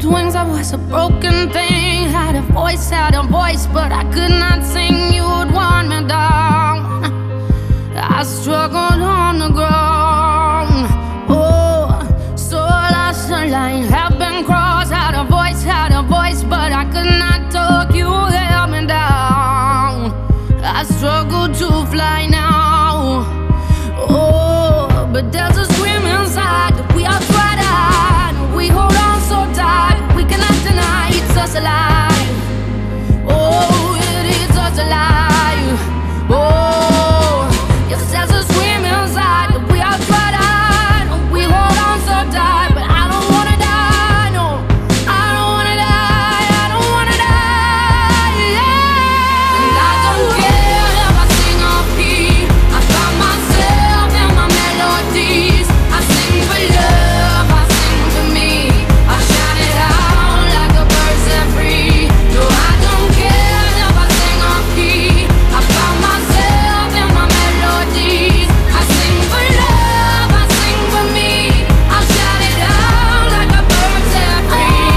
wings, I was a broken thing. Had a voice, but I could not sing. You would want me down. I struggled on the ground. Oh, so lost the line, have been crossed. Had a voice, but I could not talk. You held me down. I struggle to fly now. Oh, but there's a scream inside that we are tried out. We hold on so tight, we cannot deny it's us alive. Oh, it is us alive. Oh, yes, there's a scream inside that we are tried out. We hold on so tight, but I don't wanna die. No, I don't wanna die. I don't wanna die. Yeah. And I don't care if I sing off key. I find myself in my melodies. I sing for love, I sing for me. I shout it out like a bird set free. No, I don't care if I sing off key. I find myself in my melodies. I sing for love, I sing for me. I shout it out like a bird set free.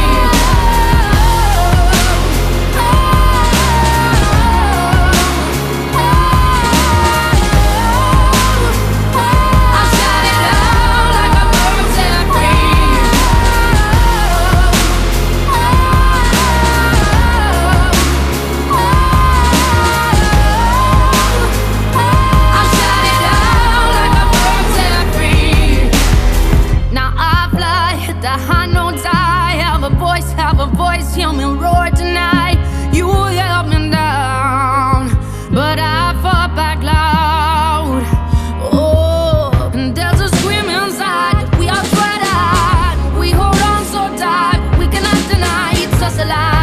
I shout it out like a bird set free. I shout it out like a bird set free. Now I fly, hit the high notes. I have a voice, hear me roar tonight. You held me down, but I fought back loud. Oh, and there's a scream inside that we are tried out. We hold on so tight, we cannot deny it's us alive.